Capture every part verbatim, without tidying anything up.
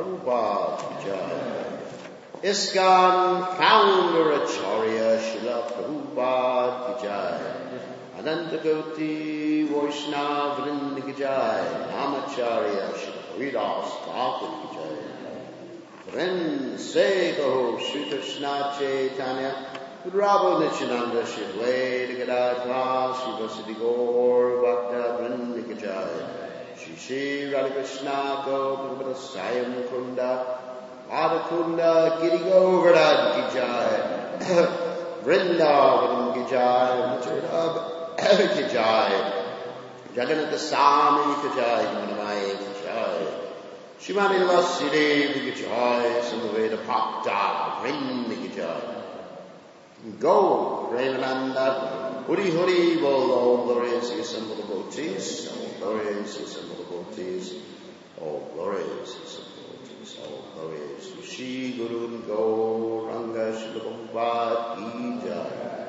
Prabhupada ki jai. ISKCON founder Acharya Srila Prabhupada ki jai. Anantakoti Vaishnava Vrinda ki jai. Namacharya Srila Haridas Thakur ki jai. Vrinda se kaho Shri Krishna Chaitanya Prabhu Nityananda Shri Advaita Gadadhara Shri Vasudhi Gaur Bhakta Vrinda ki jai. Shri Shri Radha Krishna Gopada Sayam Kunda Radha Giri Govardhan ki jai. Vrindavan ki jai. Mathura ki jai. Jagannath Swami ki jai. Manamaya ki jai. Shrimati Vasudevi ki jai. Samaveda Bhakta Vrinda ki jai. Go, Premananda, Huri Huri Bol, all glorious assembled devotees, all glorious assembled devotees, all glorious assembled devotees, all glorious Shri Guru and Go, Ranga Srila Prabhupada ki jai.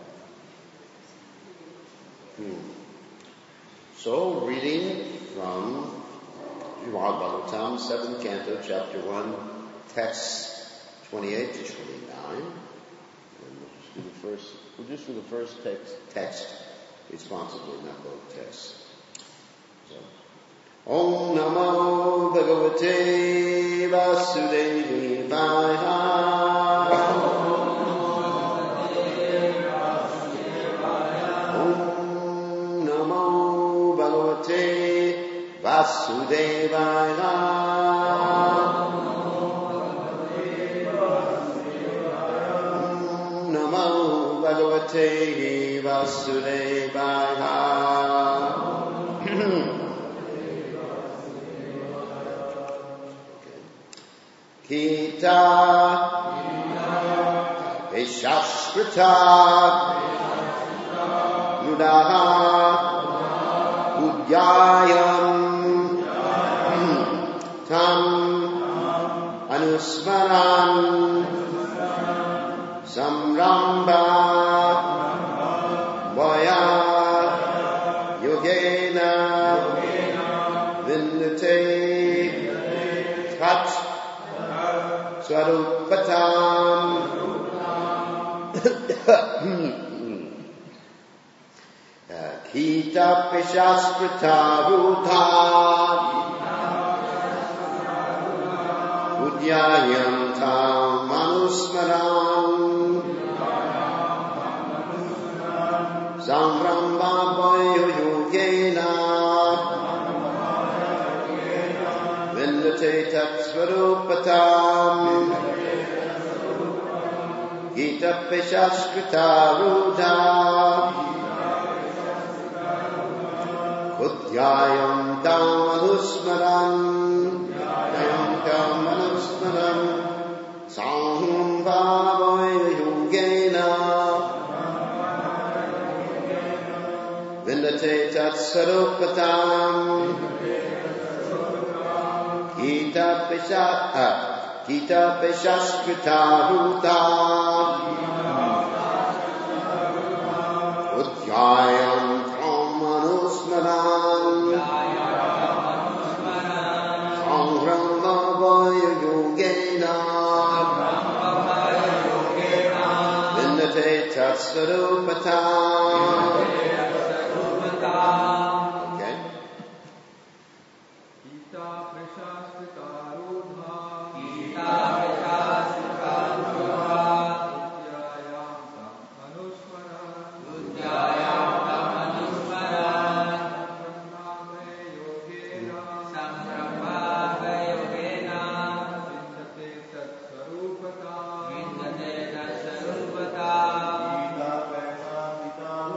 Hmm. So, reading from Srimad Bhagavatam, seventh canto, chapter one, texts twenty-eight to twenty-nine. Do the first, we'll just do the first text, text responsibly, not both texts. So, Om Namo Bhagavate Vasudevaya. Om Namo Bhagavate Vasudevaya. Bhagavate Vasudevaya. Kita Vishaskrita Nudaha Udyayam Tam Anusmaran Samramba Vaya Yogena Vindate Tat Swarupatam Kita Pishaskrita Ruta Udyayam Tam Manusmaram Samramba Vaya Yogena Vindate Tat Swarupatam Gita Pishaskrita Ruda Udyayam Tam Manusmaram Udyayam Tam Manusmaram Samramba Vaya Yogena Vindate Tat Swarupatam Gita Pisha Gita Pishaskrita Ruta Udyayam Tam Manusmaram Samramba Vaya Yogena Vindate Tat Swarupatam. Okay. Gita Prashaskrita Rudha Gita Prashaskrita Rudha Udyayam Tam Manusmaran Udyayam Tam Manusmaran Samrambha Yogena Samrambha Yogena Vindate Tat Swarupatam Vindate Tat Swarupatam Gita Prashaskrita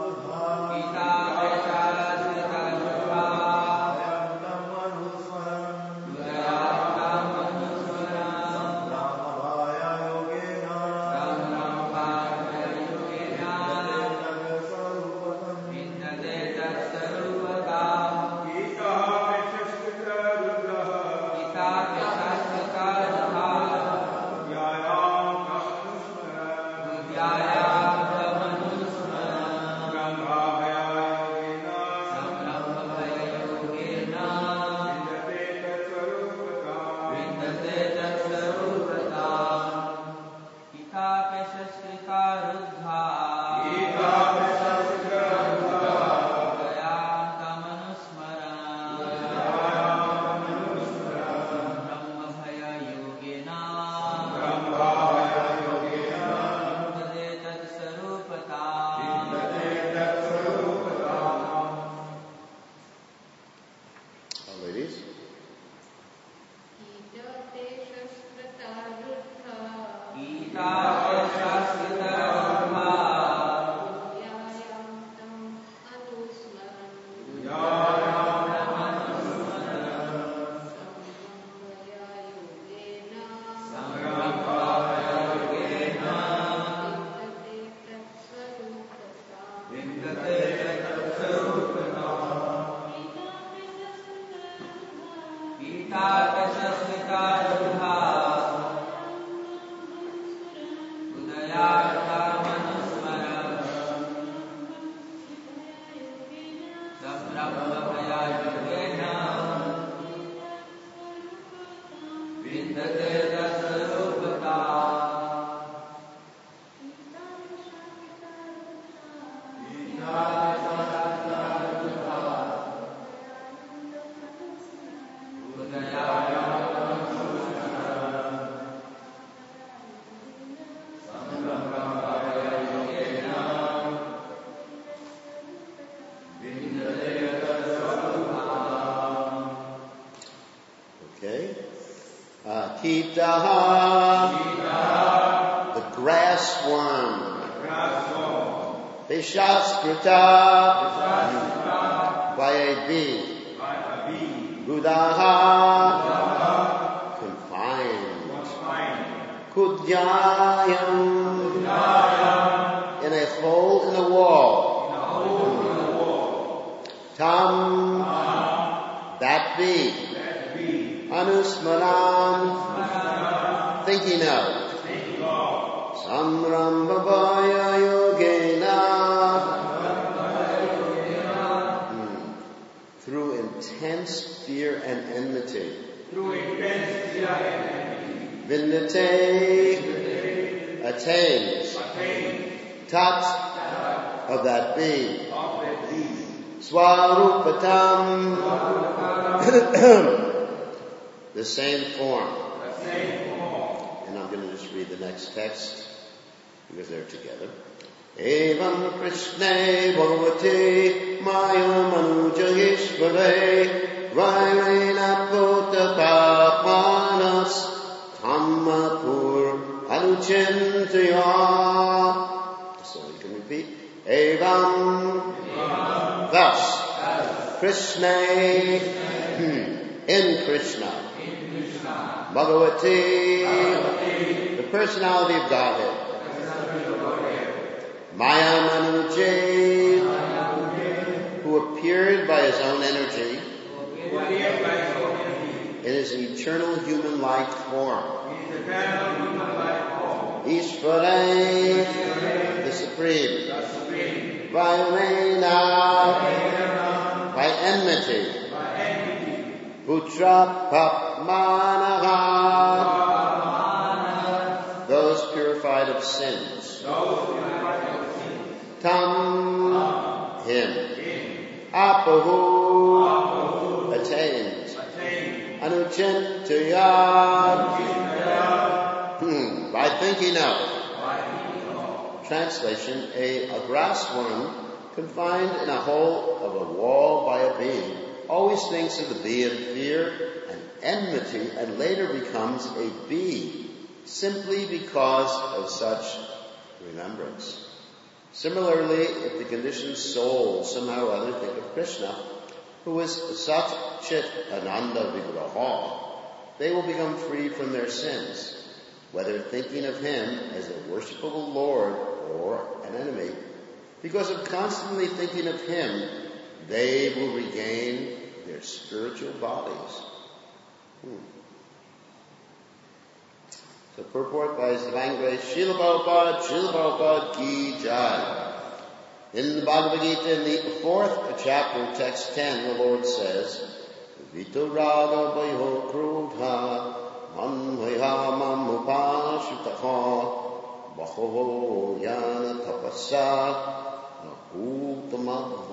Kitaha, the grass worm. Vishaskrita, by a bee. Gudaha, confined. Kudyayam, in a hole in the wall. Tam, that bee. Anusmaran, thinking of. Samrambhavaya yogena, hmm. through intense fear and enmity. Through intense fear and enmity. Vindate, attains. Tat, of that being. Swarupatam, the same form. The same form. And I'm going to just read the next text because they're together. Evam Krishne Bhagavate Maya Manujahishvare Vairena Pota Papanas Dhammapur Anuchintaya. So you can repeat. Evam, thus, Krishne, in Krishna. Bhagavati, the personality of Godhead. Maya Manuje, who appeared by his own energy in his eternal human-like form. Ishvara, the Supreme. Vairena, by enmity. Putra Papmanaha, those purified of sins. Tam, him. Apahu, attains. Anuchintaya, hmm, by thinking of. Translation, a, a grass worm confined in a hole of a wall by a bee always thinks of the bee in fear and enmity and later becomes a bee simply because of such remembrance. Similarly, if the conditioned soul somehow or other think of Krishna, who is Sat Chit Ananda Vigraha, they will become free from their sins, whether thinking of him as a worshipable Lord or an enemy. Because of constantly thinking of him, they will regain their spiritual bodies. Hmm. So purport by His Divine Grace, Srila Prabhupada, Srila Prabhupada Ki Jai. In the Bhagavad Gita, in the fourth chapter, text ten, the Lord says, Vito Raga Bhaiho Krudha Baho yana tapasa Bhutama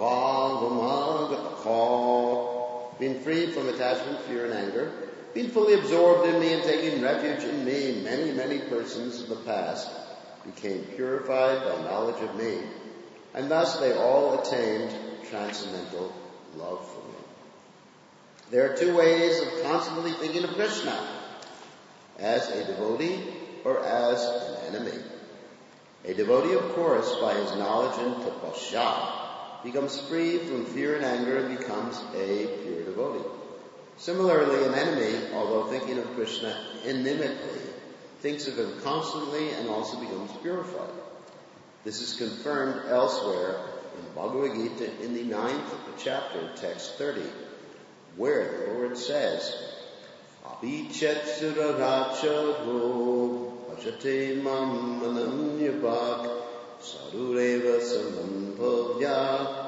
Vagamagataka. Being free from attachment, fear, and anger, being fully absorbed in me and taking refuge in me, many, many persons of the past became purified by knowledge of me, and thus they all attained transcendental love for me. There are two ways of constantly thinking of Krishna: as a devotee or as an enemy. A devotee, of course, by his knowledge and tapasya, becomes free from fear and anger and becomes a pure devotee. Similarly, an enemy, although thinking of Krishna inimically, thinks of him constantly and also becomes purified. This is confirmed elsewhere in Bhagavad Gita in the ninth chapter, text thirty, where the Lord says, Abhichet suragachadho Pachate mam mananyapak sarureva samambhavya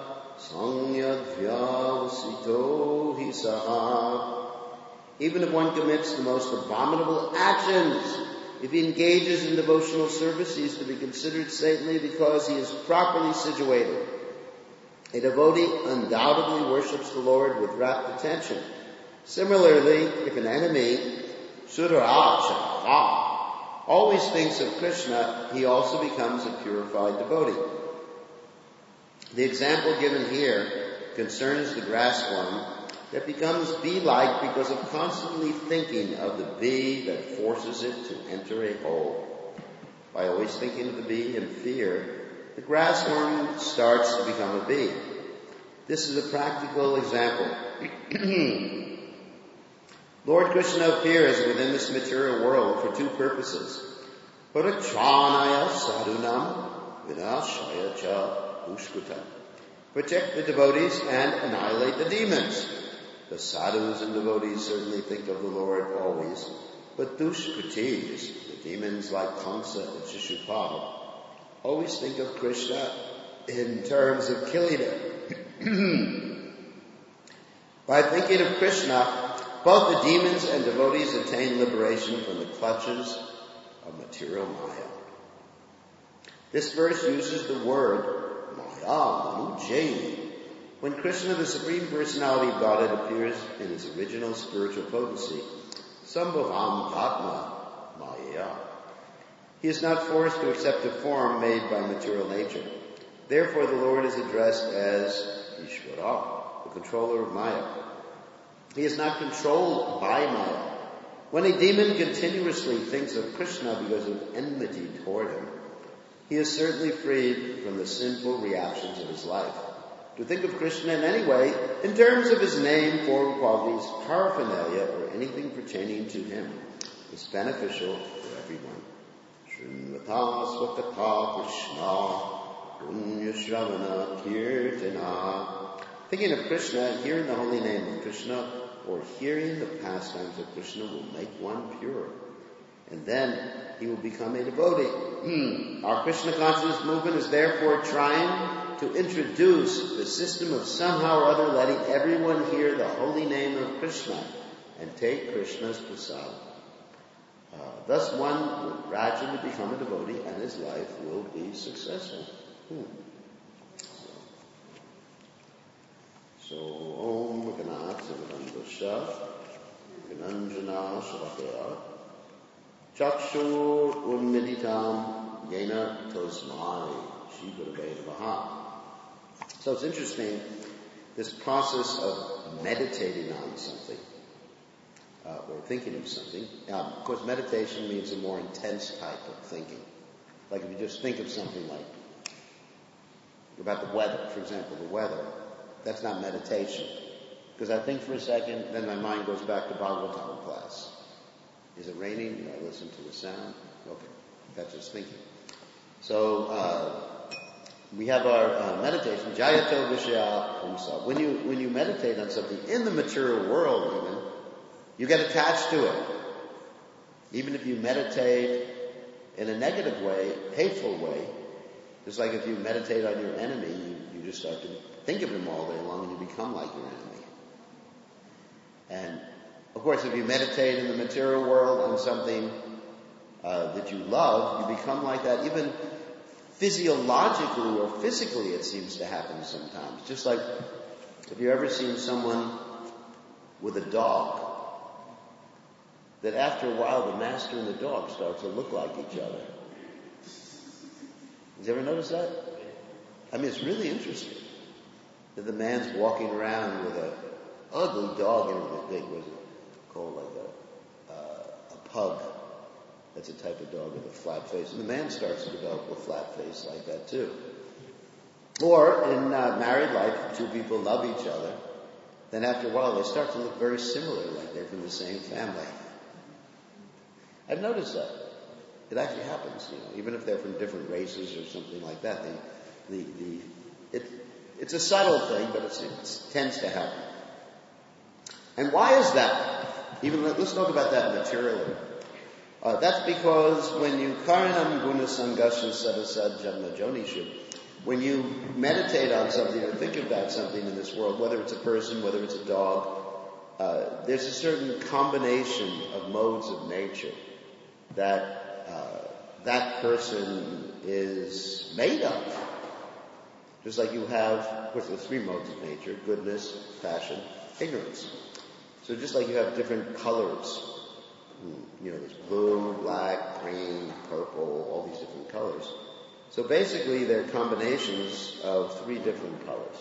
Sangyadvyavasito hisaha. Even if one commits the most abominable actions, if he engages in devotional service, he is to be considered saintly because he is properly situated. A devotee undoubtedly worships the Lord with rapt attention. Similarly, if an enemy, Sudaracha, always thinks of Krishna, he also becomes a purified devotee. The example given here concerns the grassworm that becomes bee-like because of constantly thinking of the bee that forces it to enter a hole. By always thinking of the bee in fear, the grassworm starts to become a bee. This is a practical example. Lord Krishna appears within this material world for two purposes. Parachanaya sadhunam vinashaya cha ushkuta. Protect the devotees and annihilate the demons. The sadhus and devotees certainly think of the Lord always, but dushkutis, the demons like Kamsa and Shishupal, always think of Krishna in terms of killing him. By thinking of Krishna, both the demons and devotees attain liberation from the clutches of material Maya. This verse uses the word Maya Manujay. When Krishna, the Supreme Personality of Godhead, appears in his original spiritual potency, Sambhavam Dhatma Maya, he is not forced to accept a form made by material nature. Therefore, the Lord is addressed as Ishvara, the controller of Maya. He is not controlled by Maya. When a demon continuously thinks of Krishna because of enmity toward him, he is certainly freed from the sinful reactions of his life. To think of Krishna in any way, in terms of his name, form, qualities, paraphernalia, or anything pertaining to him, is beneficial for everyone. Srimata Swakata Krishna Punya Shravana Kirtana. Thinking of Krishna, hearing the holy name of Krishna, or hearing the pastimes of Krishna will make one pure. And then he will become a devotee. Hmm. Our Krishna consciousness movement is therefore trying to introduce the system of somehow or other letting everyone hear the holy name of Krishna and take Krishna's prasad. Uh, thus one will gradually become a devotee and his life will be successful. Hmm. So, Om Ganat Sivanandasha Gananjana Shavakaya Chakshur Unmiditam Yena Tosmai Shri Gurave Namaha. So it's interesting, this process of meditating on something, uh, or thinking of something. Um, of course, meditation means a more intense type of thinking. Like if you just think of something like, about the weather, for example, the weather, that's not meditation. Because I think for a second, then my mind goes back to Bhagavatam class. Is it raining? Do I listen to the sound? Okay, that's just thinking. So, uh, we have our uh, meditation, Jayato Vishya Pumsa. When you, when you meditate on something in the material world even, you get attached to it. Even if you meditate in a negative way, hateful way, just like if you meditate on your enemy, you, you just start to think of him all day long and you become like your enemy. And, of course, if you meditate in the material world on something uh, that you love, you become like that. Even physiologically or physically, it seems to happen sometimes. Just like, have you ever seen someone with a dog, that after a while the master and the dog start to look like each other? Did you ever notice that? I mean, it's really interesting that the man's walking around with a ugly dog in it, big, what is it called, like a, uh, a pug. That's a type of dog with a flat face. And the man starts to develop a flat face like that too. Or in uh, married life, two people love each other. Then after a while, they start to look very similar, like they're from the same family. I've noticed that. It actually happens, you know, even if they're from different races or something like that. They, the, the, it, it's a subtle thing, but it's, it tends to happen. And why is that? Even let's talk about that materially. Uh, that's because when you karanam guna sangasha sadasad janma jonishu, when you meditate on something or think about something in this world, whether it's a person, whether it's a dog, uh, there's a certain combination of modes of nature that uh, that person is made of. Just like you have, of course, the three modes of nature: goodness, passion, ignorance. So just like you have different colors, you know, there's blue, black, green, purple, all these different colors. So basically they're combinations of three different colors.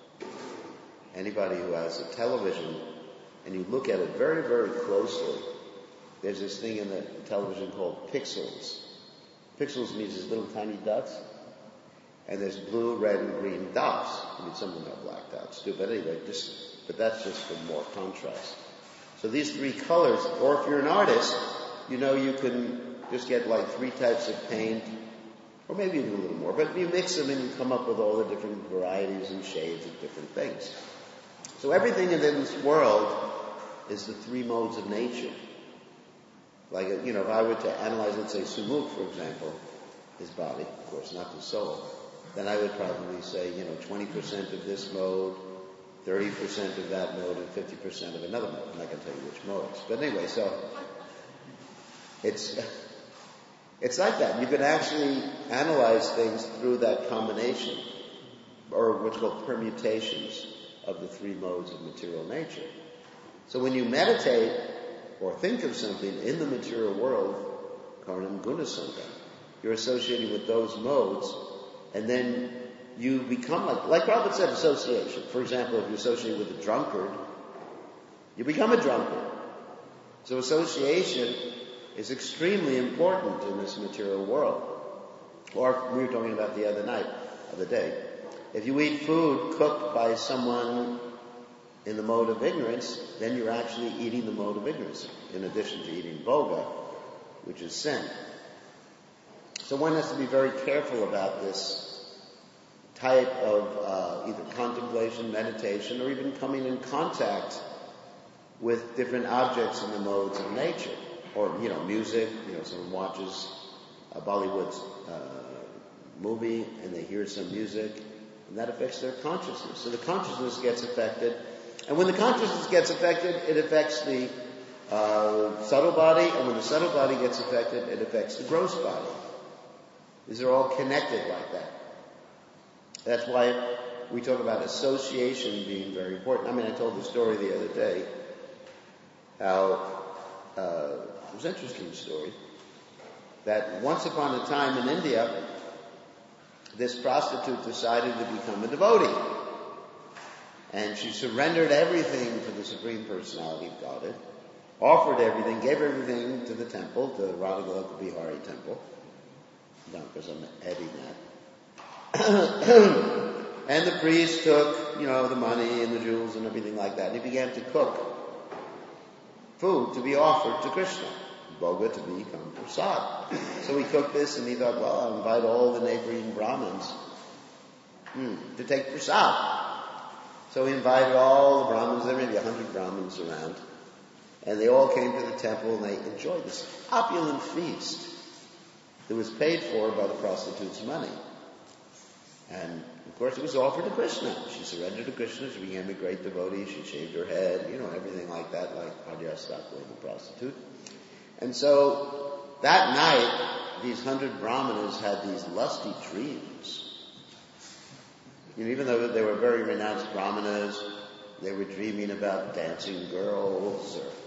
Anybody who has a television and you look at it very, very closely, there's this thing in the television called pixels. Pixels means these little tiny dots. And there's blue, red, and green dots. I mean, some of them are black dots too, but anyway, just, but that's just for more contrast. So these three colors, or if you're an artist, you know you can just get like three types of paint, or maybe even a little more, but you mix them and you come up with all the different varieties and shades of different things. So everything in this world is the three modes of nature. Like, you know, if I were to analyze, let's say, Sumuk, for example, his body, of course, not the soul, then I would probably say, you know, twenty percent of this mode, thirty percent of that mode, and fifty percent of another mode. I'm not going to tell you which modes. But anyway, so it's it's like that. You can actually analyze things through that combination, or what's called permutations of the three modes of material nature. So when you meditate or think of something in the material world, karanam guna sangha, you're associating with those modes, and then you become like, like Prabhupada said, association. For example, if you associate with a drunkard, you become a drunkard. So association is extremely important in this material world. Or we were talking about the other night, other day. If you eat food cooked by someone in the mode of ignorance, then you're actually eating the mode of ignorance, in addition to eating bhoga, which is sin. So one has to be very careful about this type of uh, either contemplation, meditation, or even coming in contact with different objects in the modes of nature. Or, you know, music. You know, someone watches a Bollywood uh, movie and they hear some music, and that affects their consciousness. So the consciousness gets affected. And when the consciousness gets affected, it affects the uh, subtle body, and when the subtle body gets affected, it affects the gross body. These are all connected like that. That's why we talk about association being very important. I mean, I told the story the other day how uh, it was an interesting story that once upon a time in India, this prostitute decided to become a devotee. And she surrendered everything to the Supreme Personality of Godhead, offered everything, gave everything to the temple, to the Radha Bihari temple. No, because I'm editing that. And the priest took, you know, the money and the jewels and everything like that. And he began to cook food to be offered to Krishna, bhoga to become prasad. So he cooked this and he thought, well, I'll invite all the neighboring Brahmins hmm, to take prasad. So he invited all the Brahmins, there were maybe a hundred Brahmins around, and they all came to the temple and they enjoyed this opulent feast that was paid for by the prostitute's money. And, of course, it was offered to Krishna. She surrendered to Krishna. She became a great devotee. She shaved her head, you know, everything like that, like Adyas Thakur, the prostitute. And so that night, these hundred brahmanas had these lusty dreams. You know, even though they were very renounced brahmanas, they were dreaming about dancing girls, or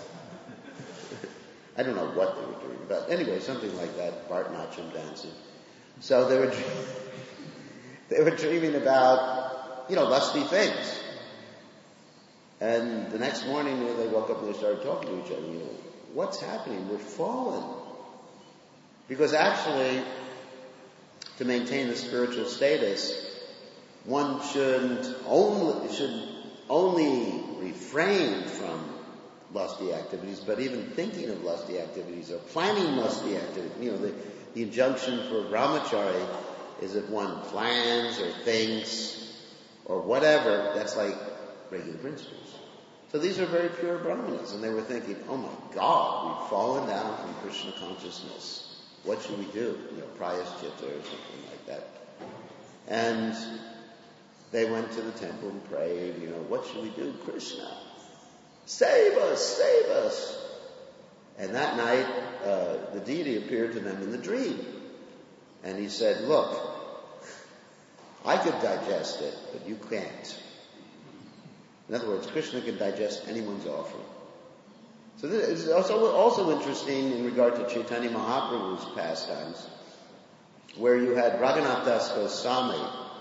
I don't know what they were dreaming about. Anyway, something like that, Bharatanatyam dancing. So they were they were dreaming about, you know, lusty things. And the next morning, you know, they woke up and they started talking to each other. You know, what's happening? We're fallen. Because actually, to maintain the spiritual status, one should only should only refrain from lusty activities, but even thinking of lusty activities or planning lusty activities. You know, the, the injunction for brahmachari is if one plans or thinks or whatever, that's like breaking principles. So these are very pure brahmanas, and they were thinking, oh my God, we've fallen down from Krishna consciousness. What should we do? You know, prayaschitta or something like that. And they went to the temple and prayed, you know, what should we do? Krishna, save us, save us. And that night, uh, the deity appeared to them in the dream. And he said, look, I could digest it, but you can't. In other words, Krishna can digest anyone's offering. So this is also, also interesting in regard to Chaitanya Mahaprabhu's pastimes, where you had Raghunath Das Goswami.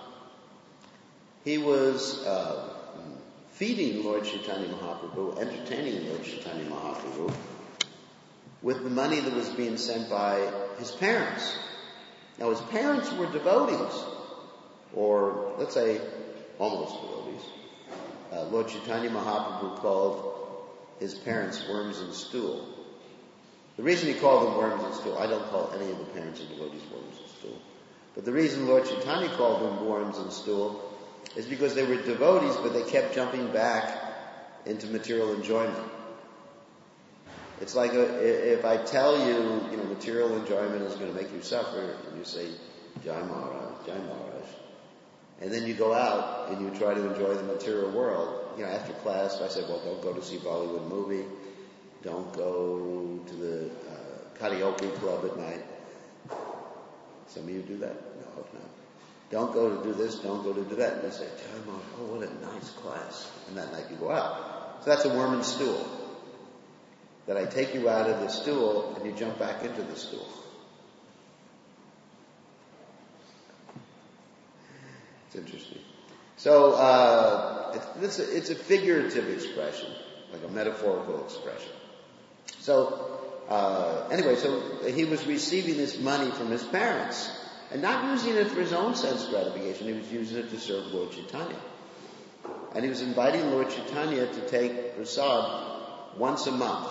He was uh, feeding Lord Chaitanya Mahaprabhu, entertaining Lord Chaitanya Mahaprabhu, with the money that was being sent by his parents. Now his parents were devotees, or let's say almost devotees. Uh, Lord Chaitanya Mahaprabhu called his parents worms and stool. The reason he called them worms and stool, I don't call any of the parents of devotees worms and stool, but the reason Lord Chaitanya called them worms and stool is because they were devotees, but they kept jumping back into material enjoyment. It's like a, if I tell you, you know, material enjoyment is going to make you suffer, and you say, Jai Maharaj, Jai Maharaj, and then you go out and you try to enjoy the material world. You know, after class, I said, well, don't go to see a Bollywood movie. Don't go to the uh, karaoke club at night. Some of you do that? No, I hope not. Don't go to do this, don't go to do that. And they say, Jai Maharaj, oh, what a nice class. And that night you go out. So that's a worm and stool. That I take you out of the stool and you jump back into the stool. It's interesting. So, uh, it's, a, it's a figurative expression, like a metaphorical expression. So, uh, anyway, so he was receiving this money from his parents and not using it for his own sense gratification. He was using it to serve Lord Chaitanya. And he was inviting Lord Chaitanya to take prasad once a month.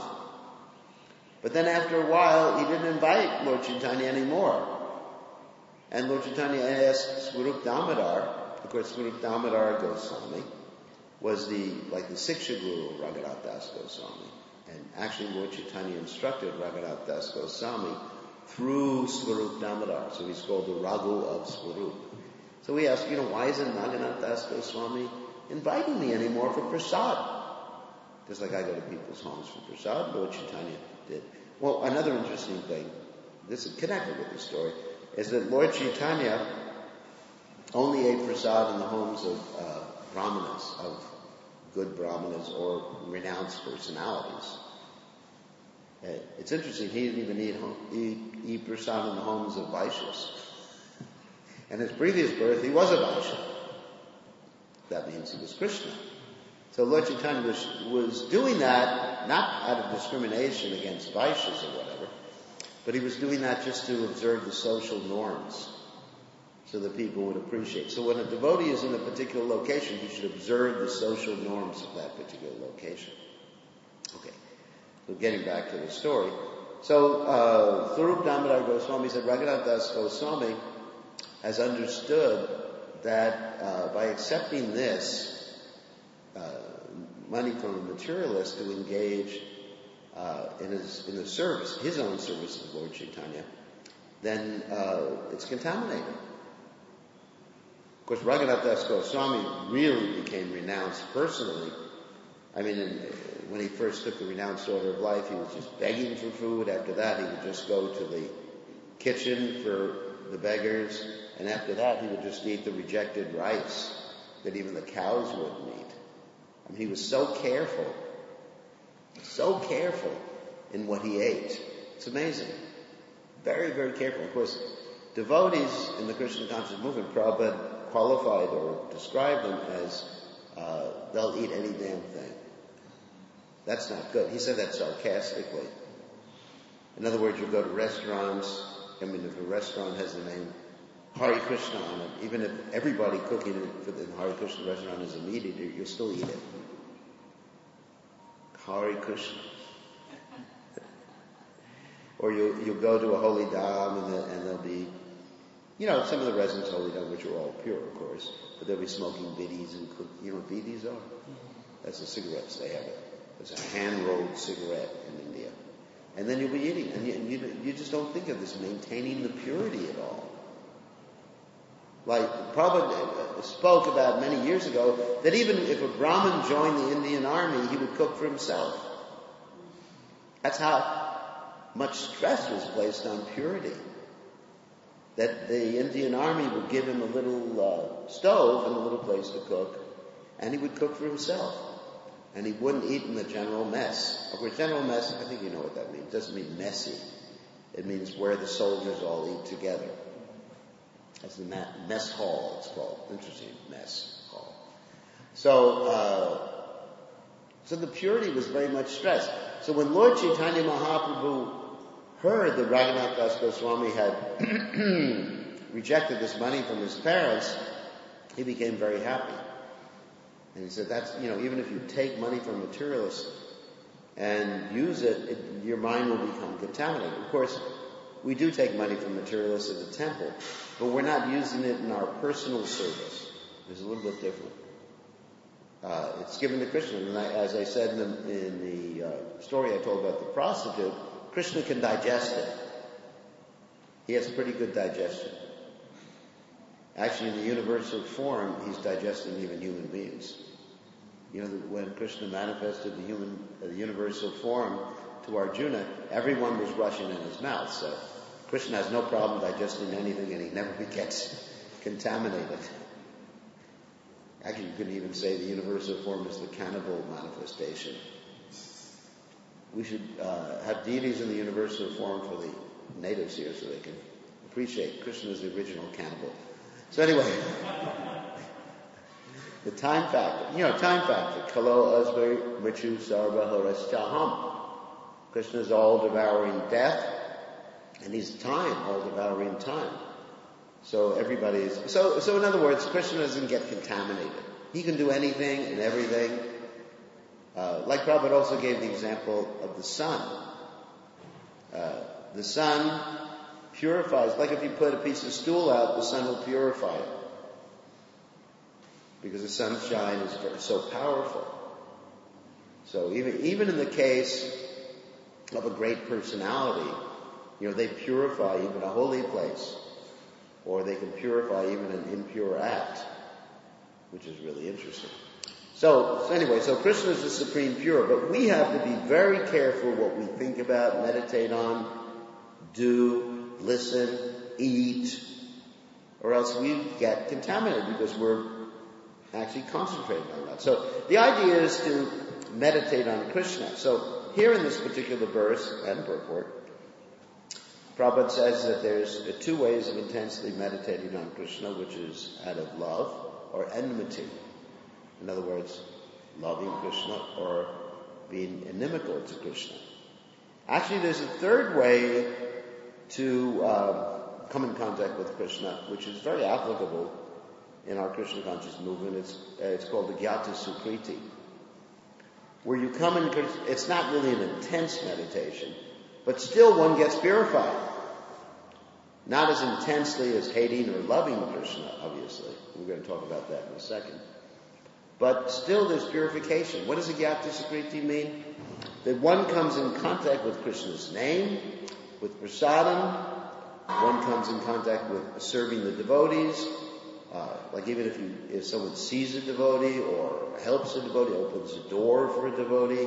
But then after a while, he didn't invite Lord Chaitanya anymore. And Lord Chaitanya asked Swarup Damodar. Of course, Swarup Damodar Goswami was the, like the Siksha Guru of Raghunath Das Goswami. And actually Lord Chaitanya instructed Raghunath Das Goswami through Swarup Damodar. So he's called the Raghu of Swarup. So we asked, you know, why isn't Raghunath Das Goswami inviting me anymore for prasad? Just like I go to people's homes for prasad, Lord Chaitanya did. Well, another interesting thing, this is connected with this story, is that Lord Chaitanya only ate prasad in the homes of uh, brahmanas, of good brahmanas or renounced personalities. Uh, it's interesting, he didn't even eat, home, eat, eat prasad in the homes of Vaishyas. And his previous birth, he was a Vaishya. That means he was Krishna. So Lord Chaitanya was, was doing that, not out of discrimination against Vaishyas or whatever, but he was doing that just to observe the social norms so that people would appreciate. So when a devotee is in a particular location, he should observe the social norms of that particular location. Okay, so getting back to the story. So uh, Swarup Damodar Goswami said, Raghunath Das Goswami has understood that uh, by accepting this uh, money from a materialist to engage uh, in his in the service, his own service of Lord Chaitanya, then uh, it's contaminated. Of course, Raghunath Das Goswami really became renounced personally I mean, in, when he first took the renounced order of life, he was just begging for food. After that, he would just go to the kitchen for the beggars. And after that, he would just eat the rejected rice that even the cows wouldn't eat. I mean, he was so careful, so careful in what he ate. It's amazing. Very, very careful. Of course, devotees in the Krishna conscious movement, Prabhupada qualified or described them as uh, they'll eat any damn thing. That's not good. He said that sarcastically. In other words, you go to restaurants. I mean, if a restaurant has the name Hare Krishna on it, even if everybody cooking it for the Hare Krishna restaurant is a meat eater, you'll still eat it. Hare Krishna. Or you you go to a holy dham and, the, and there'll be, you know, some of the residents of holy dham, which are all pure, of course, but they'll be smoking biddies and cook. You know what biddies are? That's the cigarettes they have. It. It's a hand-rolled cigarette in India. And then you'll be eating, and you, and you, you just don't think of this maintaining the purity at all. Like Prabhupada spoke about many years ago that even if a Brahmin joined the Indian army, he would cook for himself. That's how much stress was placed on purity. That the Indian army would give him a little uh, stove and a little place to cook, and he would cook for himself. And he wouldn't eat in the general mess. Of course, general mess, I think you know what that means. It doesn't mean messy. It means where the soldiers all eat together. That's the mess hall, it's called. Interesting, mess hall. So, uh, so the purity was very much stressed. So when Lord Chaitanya Mahaprabhu heard that Raghunath Das Goswami had rejected this money from his parents, he became very happy. And he said, that's, you know, even if you take money from materialists and use it, it, your mind will become contaminated. Of course, we do take money from materialists at the temple, but we're not using it in our personal service. It's a little bit different. Uh, it's given to Krishna. And I, as I said in the, in the uh, story I told about the prostitute, Krishna can digest it. He has pretty good digestion. Actually, in the universal form, he's digesting even human beings. You know, when Krishna manifested the human, uh, the universal form to Arjuna, everyone was rushing in his mouth. So Krishna has no problem digesting anything, and he never gets contaminated. Actually, you could even say the universal form is the cannibal manifestation. We should uh, have deities in the universal form for the natives here so they can appreciate Krishna is the original cannibal. So anyway, the time factor. You know, time factor. Kalo asvar mritu sarva haraschaham. Krishna is all-devouring death, and he's time, all-devouring time. So everybody is... So, so in other words, Krishna doesn't get contaminated. He can do anything and everything. Uh, like Prabhupada also gave the example of the sun. Uh, the sun purifies. Like if you put a piece of stool out, the sun will purify it. Because the sunshine is so powerful. So even, even in the case of a great personality, you know, they purify even a holy place. Or they can purify even an impure act, which is really interesting. So, so anyway, so Krishna is the supreme pure, but we have to be very careful what we think about, meditate on, do, listen, eat, or else we get contaminated because we're actually concentrating on that. So the idea is to meditate on Krishna. So here in this particular verse and purport, Prabhupada says that there's two ways of intensely meditating on Krishna, which is out of love or enmity. In other words, loving Krishna or being inimical to Krishna. Actually, there's a third way to uh, come in contact with Krishna, which is very applicable in our Krishna conscious movement. It's, uh, it's called the Gyata Sukriti, where you come in, it's not really an intense meditation, but still one gets purified. Not as intensely as hating or loving Krishna, obviously. We're going to talk about that in a second. But still there's purification. What does a Gyata Sukriti mean? That one comes in contact with Krishna's name, with prasadam, one comes in contact with serving the devotees, Uh, like even if you, if someone sees a devotee or helps a devotee, opens a door for a devotee,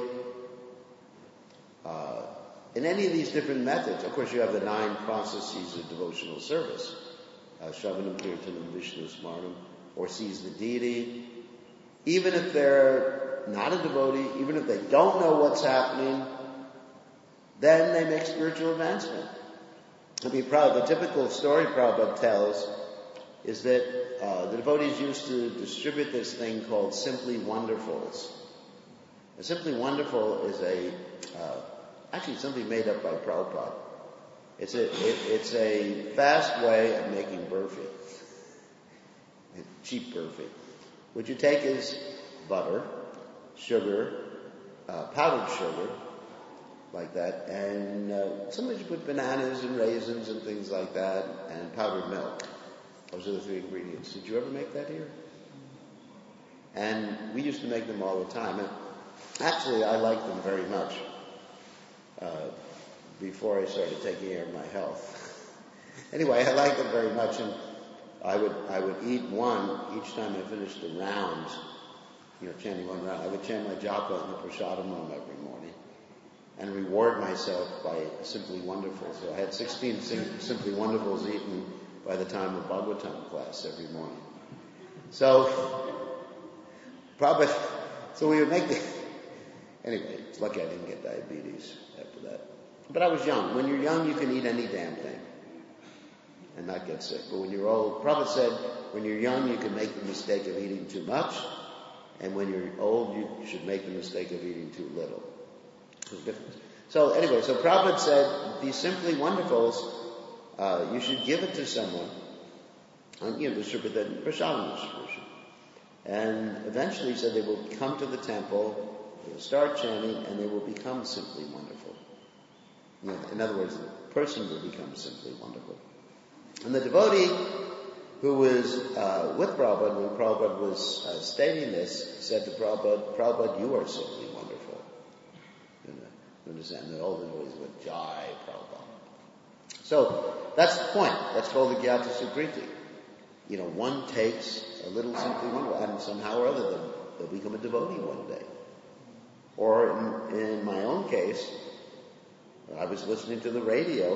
uh, in any of these different methods, of course you have the nine processes of devotional service, uh, Shravanam, Kirtanam, Vishnu Smarnam, or sees the deity. Even if they're not a devotee, even if they don't know what's happening, then they make spiritual advancement. I mean, probably the typical story Prabhupada tells is that uh, the devotees used to distribute this thing called Simply Wonderfuls. And Simply Wonderful is a, uh, actually something made up by Prabhupada. It's a, it, it's a fast way of making burfi. Cheap burfi. What you take is butter, sugar, uh, powdered sugar, like that, and uh, sometimes you put bananas and raisins and things like that, and powdered milk. Those are the three ingredients. Did you ever make that here? And we used to make them all the time. And actually, I liked them very much uh, before I started taking care of my health. Anyway, I liked them very much, and I would I would eat one each time I finished a round, you know, chanting one round. I would chant my japa in the prasadamam every morning and reward myself by Simply Wonderful. So I had sixteen sim- Simply Wonderfuls eaten by the time of Bhagavatam class every morning. So, probably, so we would make the, anyway, it's lucky I didn't get diabetes after that. But I was young. When you're young, you can eat any damn thing and not get sick. But when you're old, Prabhupada said, when you're young, you can make the mistake of eating too much, and when you're old, you should make the mistake of eating too little. There's a difference. So anyway, so Prabhupada said, these Simply Wonderfuls, uh, you should give it to someone, and, you know, distribute that in prasadam distribution. And eventually, he said, they will come to the temple, they will start chanting, and they will become Simply Wonderful. You know, in other words, the person will become Simply Wonderful. And the devotee who was uh, with Prabhupada when Prabhupada was uh, stating this said to Prabhupada, Prabhupada, you are simply wonderful. You know, you understand? And all the devotees went, Jai Prabhupada. So that's the point. That's called the Gyata Sukriti. You know, one takes a little Simply Wonderful, and somehow or other they'll, they'll become a devotee one day. Or in, in my own case, I was listening to the radio,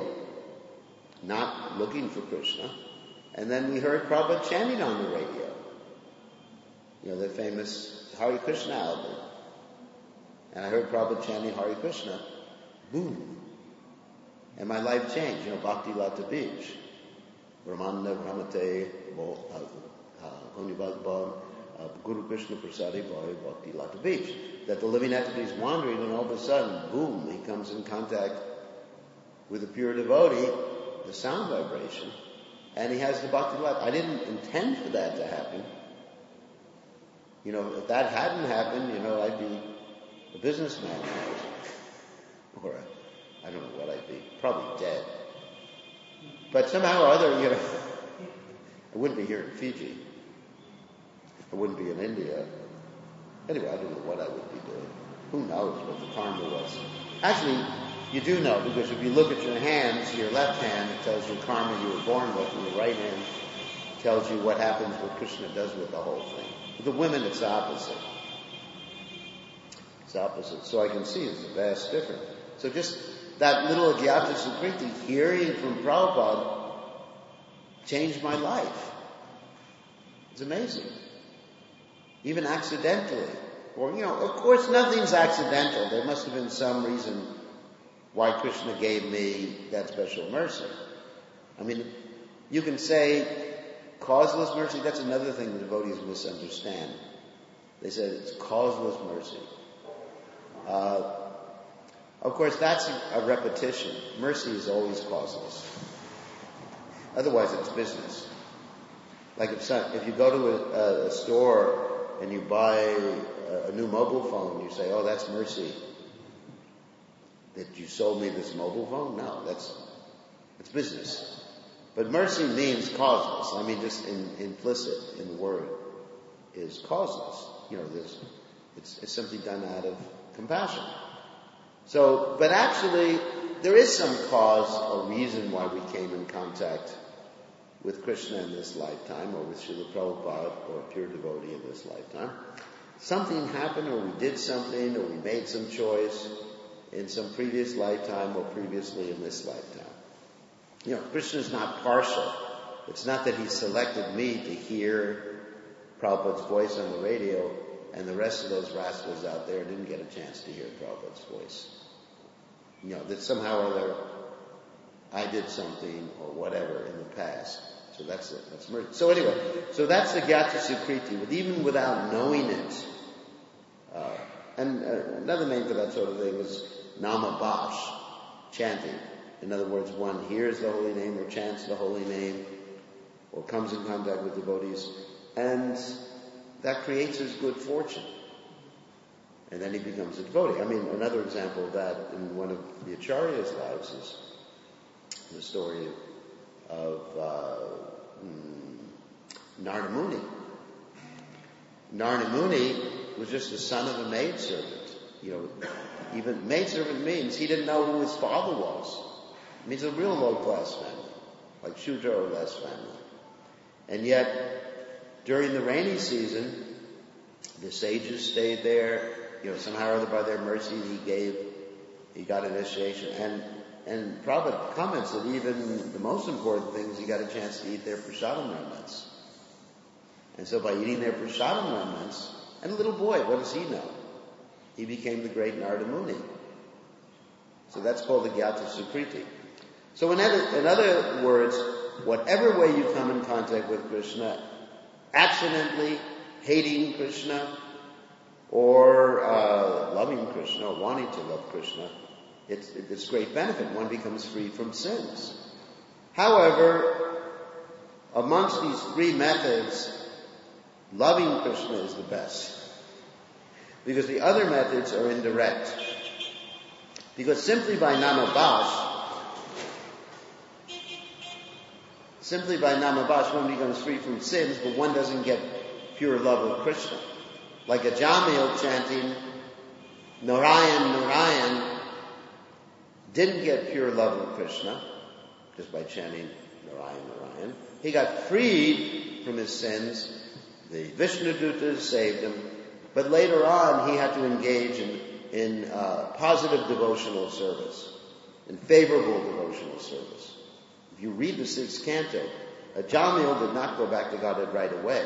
not looking for Krishna, and then we heard Prabhupada chanting on the radio. You know, the famous Hare Krishna album. And I heard Prabhupada chanting Hare Krishna. Boom. And my life changed. You know, Bhakti Lata Beach. Ramana Ramate Konibhagban Guru Krishna Prasadi Bhai Bhakti Lata Beach. That the living entity is wandering, and all of a sudden, boom, he comes in contact with a pure devotee, the sound vibration, and he has the bhakti life. I didn't intend for that to happen. You know, if that hadn't happened, you know, I'd be a businessman. Or a, I don't know what I'd be. Probably dead. But somehow or other, you know, I wouldn't be here in Fiji. I wouldn't be in India. Anyway, I don't know what I would be doing. Who knows what the karma was. Actually, you do know, because if you look at your hands, your left hand, it tells you karma you were born with, and your right hand tells you what happens, what Krishna does with the whole thing. With the women, it's opposite. It's opposite. So I can see it's a vast difference. So just that little Gyata Sukriti, hearing from Prabhupada, changed my life. It's amazing. Even accidentally. Or, you know, of course nothing's accidental. There must have been some reason why Krishna gave me that special mercy. I mean, you can say causeless mercy. That's another thing the devotees misunderstand. They said it's causeless mercy. Uh, of course, that's a repetition. Mercy is always causeless. Otherwise, it's business. Like if some, if you go to a, a store and you buy a, a new mobile phone, you say, "Oh, that's mercy that you sold me this mobile phone." No, that's it's business. But mercy means causeless. I mean, just in, implicit in the word is causeless. You know, there's, it's, it's simply done out of compassion. So, but actually, there is some cause or reason why we came in contact with Krishna in this lifetime, or with Srila Prabhupada, or a pure devotee in this lifetime. Something happened, or we did something, or we made some choice in some previous lifetime, or previously in this lifetime. You know, Krishna is not partial. It's not that he selected me to hear Prabhupada's voice on the radio, and the rest of those rascals out there didn't get a chance to hear Prabhupada's voice. You know, that somehow or other I did something or whatever in the past. So that's it. That's mercy. So anyway, so that's the Gyata Sukriti, but even without knowing it. Uh, and uh, another name for that sort of thing is Nama Bash, chanting. In other words, one hears the holy name or chants the holy name or comes in contact with devotees, and that creates his good fortune. And then he becomes a devotee. I mean, another example of that in one of the Acharya's lives is the story of uh, mm, Narada Muni. Narada Muni was just the son of a maidservant. You know, even maidservant means he didn't know who his father was. It means a real low-class family, like Shudra or less family. And yet, during the rainy season, the sages stayed there. You know, somehow or other by their mercy, he gave, he got initiation. And and Prabhupada comments that even the most important things, he got a chance to eat their prasadam remnants. And so by eating their prasadam remnants, and a little boy, what does he know? He became the great Narada Muni. So that's called the Gyata Sukriti. So in other, in other words, whatever way you come in contact with Krishna, accidentally hating Krishna, or uh, loving Krishna, or wanting to love Krishna, it's, it's great benefit. One becomes free from sins. However, amongst these three methods, loving Krishna is the best. Because the other methods are indirect. Because simply by Namabash, simply by Namabash, one becomes free from sins, but one doesn't get pure love of Krishna. Like a Jamil chanting Narayan, Narayan, didn't get pure love of Krishna just by chanting Narayan, Narayan. He got freed from his sins. The Vishnu Dutas saved him. But later on, he had to engage in, in uh, positive devotional service, in favorable devotional service. If you read the sixth canto, a Jamil did not go back to Godhead right away.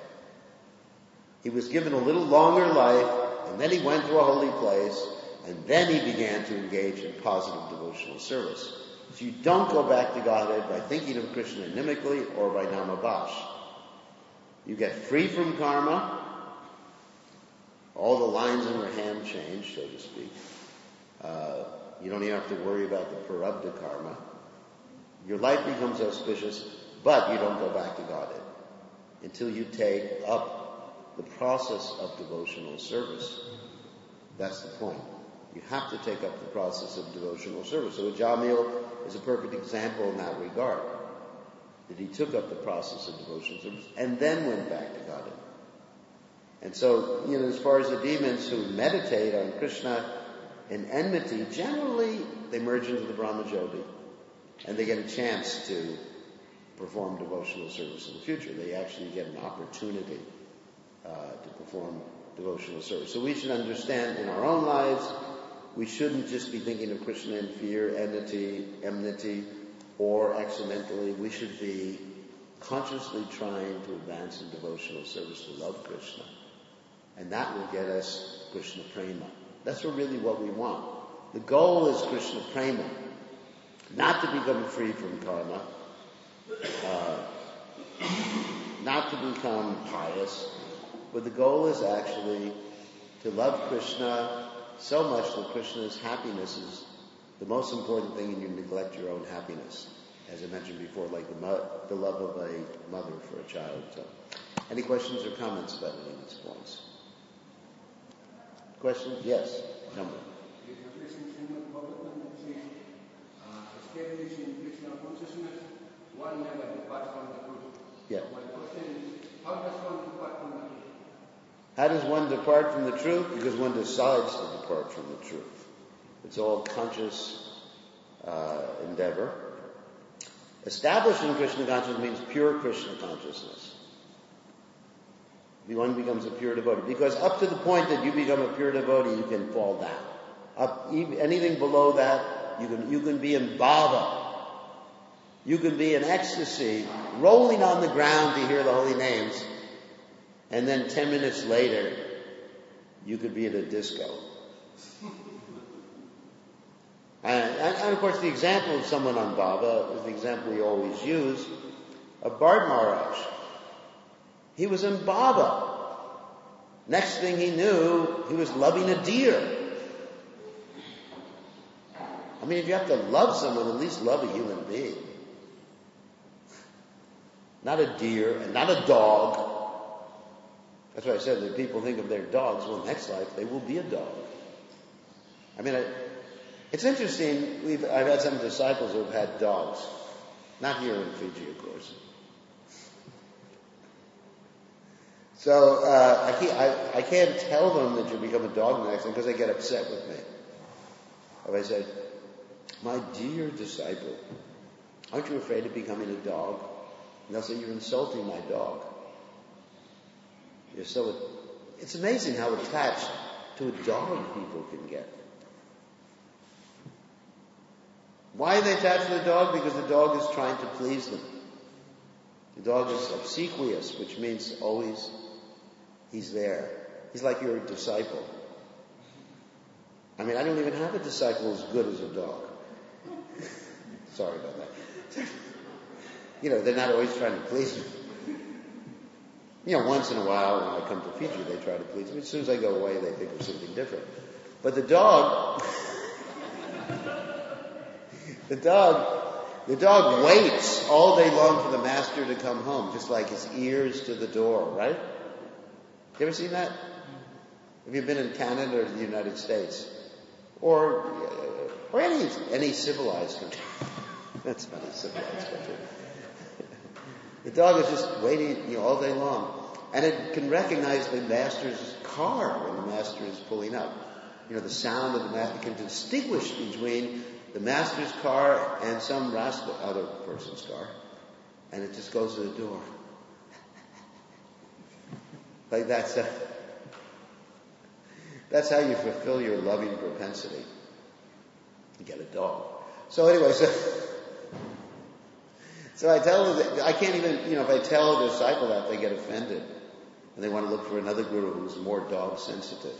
He was given a little longer life, and then he went to a holy place, and then he began to engage in positive devotional service. So you don't go back to Godhead by thinking of Krishna animically or by Namabash. You get free from karma. All the lines in your hand change, so to speak. Uh, you don't even have to worry about the parabdha karma. Your life becomes auspicious, but you don't go back to Godhead until you take up the process of devotional service. That's the point. You have to take up the process of devotional service. So Jamil is a perfect example in that regard. That he took up the process of devotional service and then went back to Godhead. And so, you know, as far as the demons who meditate on Krishna in enmity, generally they merge into the Brahmajyoti and they get a chance to perform devotional service in the future. They actually get an opportunity uh, to perform devotional service. So we should understand in our own lives, we shouldn't just be thinking of Krishna in fear, enmity, enmity, or accidentally. We should be consciously trying to advance in devotional service to love Krishna. And that will get us Krishna Prema. That's really what we want. The goal is Krishna Prema. Not to become free from karma. Uh, not to become pious. But the goal is actually to love Krishna so much that Krishna's happiness is the most important thing, and you neglect your own happiness. As I mentioned before, like the, mo- the love of a mother for a child. So, any questions or comments about any of these points? Questions? Yes. Number. Establishing Krishna consciousness, one never departs from the truth. Yeah. My question is, how does one depart from the truth? How does one depart from the truth? Because one decides to depart from the truth. It's all conscious uh, endeavor. Establishing Krishna consciousness means pure Krishna consciousness. One becomes a pure devotee. Because up to the point that you become a pure devotee, you can fall down. Up, anything below that, you can, you can be in bhava. You can be in ecstasy, rolling on the ground to hear the holy names. And then ten minutes later, you could be at a disco. And, and, and of course, the example of someone on bhava is the example we always use of Bharat Maharaj. He was in bhava. Next thing he knew, he was loving a deer. I mean, if you have to love someone, at least love a human being. Not a deer and not a dog. That's why I said that people think of their dogs. Well, next life, they will be a dog. I mean, I, it's interesting. We've, I've had some disciples who have had dogs. Not here in Fiji, of course. So uh, I, can't, I, I can't tell them that you'll become a dog the next time because they get upset with me. If I said, my dear disciple, aren't you afraid of becoming a dog? And they'll say, you're insulting my dog. You're so, it's amazing how attached to a dog people can get. Why are they attached to the dog? Because the dog is trying to please them. The dog is obsequious, which means always he's there. He's like your disciple. I mean, I don't even have a disciple as good as a dog. Sorry about that. You know, they're not always trying to please me. You know, once in a while when I come to Fiji, they try to please me. As soon as I go away, they think of something different. But the dog, the dog, the dog waits all day long for the master to come home, just like his ears to the door, right? You ever seen that? Have you been in Canada or the United States? Or, or any, any civilized country? That's not a civilized country. The dog is just waiting, you know, all day long. And it can recognize the master's car when the master is pulling up. You know, the sound of the master, it can distinguish between the master's car and some rascal, other person's car. And it just goes to the door. Like that's a, that's how you fulfill your loving propensity. You get a dog. So anyway, so So I tell them that I can't even, you know, if I tell a disciple that, they get offended. And they want to look for another guru who's more dog sensitive.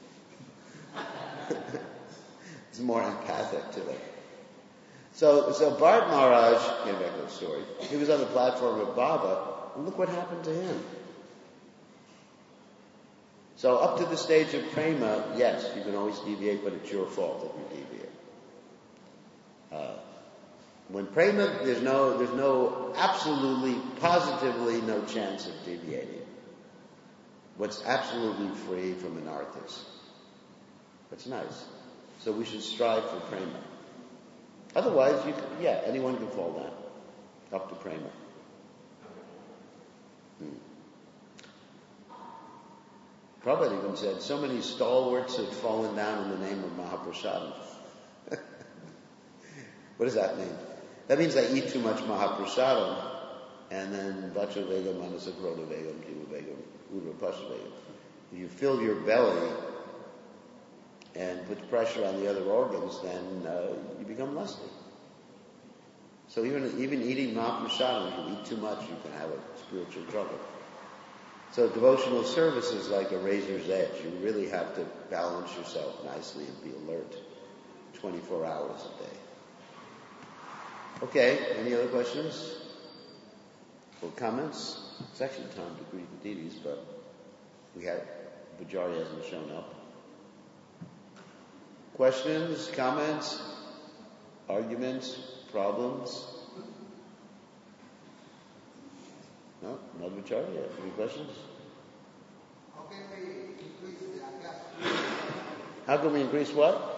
It's more empathic to them. So, so Bharat Maharaj, getting back to the story, he was on the platform of Baba, and look what happened to him. So up to the stage of prema, yes, you can always deviate, but it's your fault if you deviate. Uh, When prema, there's no, there's no, absolutely, positively no chance of deviating. What's absolutely free from an artist. That's nice. So we should strive for prema. Otherwise, you can, yeah, anyone can fall down. Up to prema. Hmm. Prabhupada even said, so many stalwarts have fallen down in the name of Mahaprasadam. What does that mean? That means I eat too much Mahaprasadam, and then Vacha Vegam, Manasa Krodha Vegam, Jiva Vegam, Udra Pasha Vegam. If you fill your belly and put pressure on the other organs, then uh, you become lusty. So even even eating Mahaprasadam, if you eat too much, you can have a spiritual trouble. So devotional service is like a razor's edge. You really have to balance yourself nicely and be alert twenty-four hours a day. Okay, any other questions or comments? It's actually time to greet the deities, but we had, Vajari hasn't shown up. Questions, comments, arguments, problems? No, not Vajari yet. Any questions? How can we increase the agas? How can we increase what?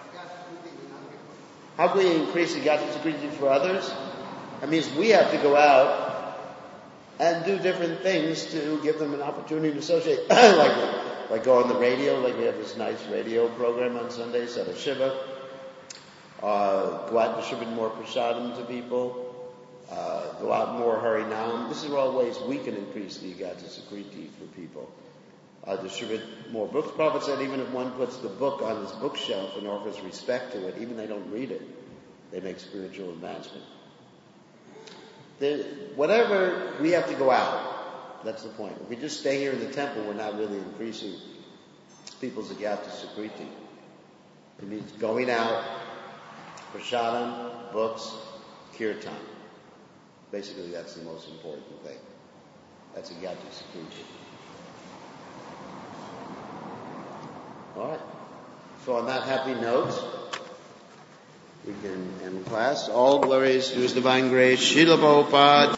How can we increase the Gata for others? That means we have to go out and do different things to give them an opportunity to associate. like, like go on the radio, like we have this nice radio program on Sundays at a Shiva. Uh, go out and distribute more prasadam to people. uh, go out more Harinam. This is all ways we can increase the Agata Sukriti for people. Uh, distribute more books. Prabhupada said even if one puts the book on his bookshelf and offers respect to it, even they don't read it, they make spiritual advancement. The, whatever, we have to go out. That's the point. If we just stay here in the temple, we're not really increasing people's Agata Sukriti. It means going out, prasadam, books, kirtan. Basically, that's the most important thing. That's Agata Sukriti. All right. So on that happy note, we can end class. All glories to His divine grace. Srila Prabhupada.